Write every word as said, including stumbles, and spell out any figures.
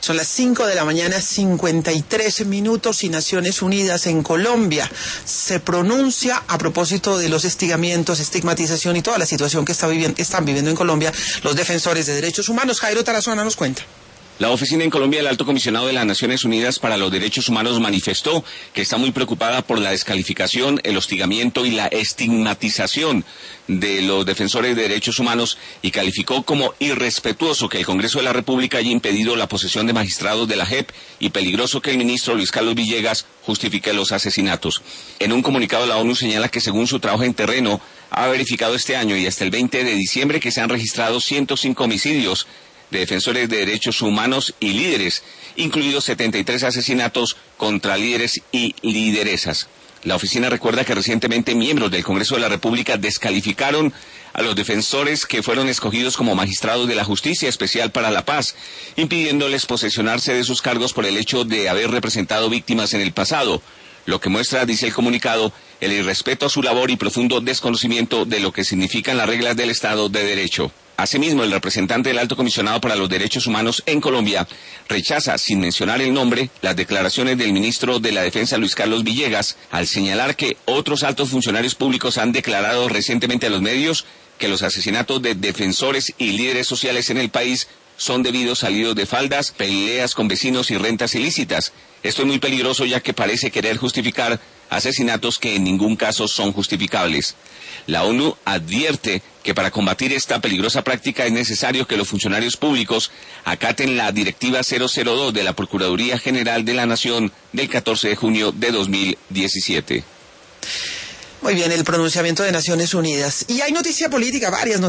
Son las cinco de la mañana, cincuenta y tres minutos, y Naciones Unidas en Colombia se pronuncia a propósito de los hostigamientos, estigmatización y toda la situación que está viviendo, están viviendo en Colombia los defensores de derechos humanos. Jairo Tarazona nos cuenta. La oficina en Colombia del Alto Comisionado de las Naciones Unidas para los Derechos Humanos manifestó que está muy preocupada por la descalificación, el hostigamiento y la estigmatización de los defensores de derechos humanos y calificó como irrespetuoso que el Congreso de la República haya impedido la posesión de magistrados de la J E P y peligroso que el ministro Luis Carlos Villegas justifique los asesinatos. En un comunicado, la ONU señala que según su trabajo en terreno ha verificado este año y hasta el veinte de diciembre que se han registrado ciento cinco homicidios de defensores de derechos humanos y líderes, incluidos setenta y tres asesinatos contra líderes y lideresas. La oficina recuerda que recientemente miembros del Congreso de la República descalificaron a los defensores que fueron escogidos como magistrados de la Justicia Especial para la Paz, impidiéndoles posesionarse de sus cargos por el hecho de haber representado víctimas en el pasado, lo que muestra, dice el comunicado, el irrespeto a su labor y profundo desconocimiento de lo que significan las reglas del Estado de Derecho. Asimismo, el representante del Alto Comisionado para los Derechos Humanos en Colombia rechaza, sin mencionar el nombre, las declaraciones del ministro de la Defensa Luis Carlos Villegas, al señalar que otros altos funcionarios públicos han declarado recientemente a los medios que los asesinatos de defensores y líderes sociales en el país son debidos salidos de faldas, peleas con vecinos y rentas ilícitas. Esto es muy peligroso ya que parece querer justificar asesinatos que en ningún caso son justificables. La ONU advierte que para combatir esta peligrosa práctica es necesario que los funcionarios públicos acaten la Directiva cero cero dos de la Procuraduría General de la Nación del catorce de junio de dos mil diecisiete. Muy bien, el pronunciamiento de Naciones Unidas. Y hay noticia política, varias noticias.